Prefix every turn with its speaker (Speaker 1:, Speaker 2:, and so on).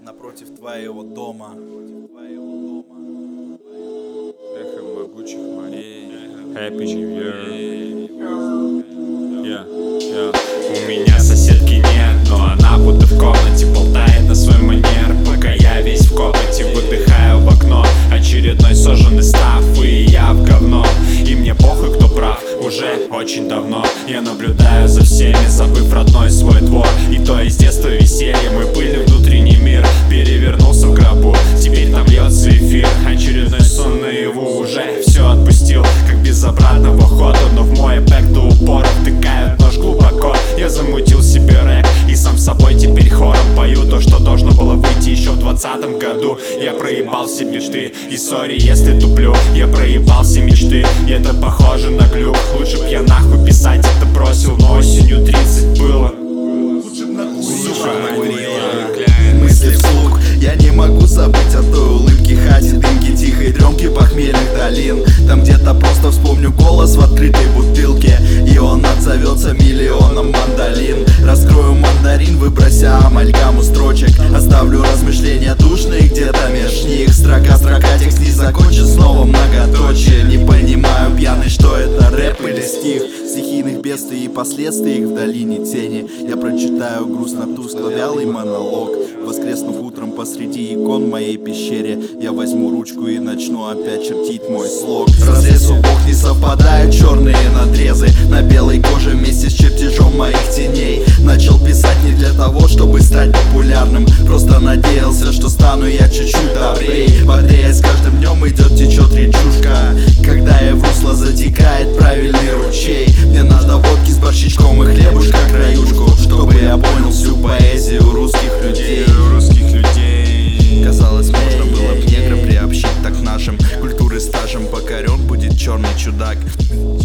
Speaker 1: напротив твоего дома.
Speaker 2: Эхо могучих морей. Happy New Year. У меня соседки нет, но она будто в комнате болтает на свой манер. Пока я весь в копоти выдыхаю в окно. Очередной сожженный став, и я в говно. И мне похуй, кто прав, уже очень давно. Я наблюдаю за всеми, забыв родной свой двор. И то из детства веселье, мой пыльный внутренний мир перевернулся в гробу, теперь там льется эфир. Очередной сон наяву, уже все отпустил, как без обратного хода. Но в мой эпек до упора втыкают нож глубоко. Я замутил себе рэп и сам с собой теперь хором пою то, что должно было выйти еще в 2020 году. Я проебал все мечты, и сори, если туплю. Я проебал все мечты, и это похоже на глюк. Лучше б я нахуй писать это бросил, но осенью 30 было.
Speaker 1: Мысли вслух, я не могу забыть о той улыбке, хате, дымке, тихой дремки похмельных долин. Там где-то просто вспомню голос в открытой бутылке, и он отзовется миллионом мандолин. Раскрою мандарин, выброся амальгаму строчек, оставлю размышления душные где-то меж них. Строка, текст не закончен, снова многоточие. Не понимаю, пьяный, что это рэп или стих. Стихийных бедствий и последствий их в долине тени. Я прочитаю грустно тускло вялый монолог. Воскреснув утром посреди икон в моей пещере, я возьму ручку и начну опять чертить мой слог. Разрез бог не совпадают черные надрезы на белой коже вместе с чертежом моих теней. Начал писать не для того, чтобы стать популярным, просто надеялся, что стану я чуть-чуть добрей. Бодрее с каждым днем идет, течет речушка, когда я в русло затекает правильный ручей. Мне надо водки с борщичком и хлебушка краюшку, чтобы я понял всю поэзию русских людей. Казалось, можно было б негра приобщить, так нашим культуры стажем покорен будет черный чудак.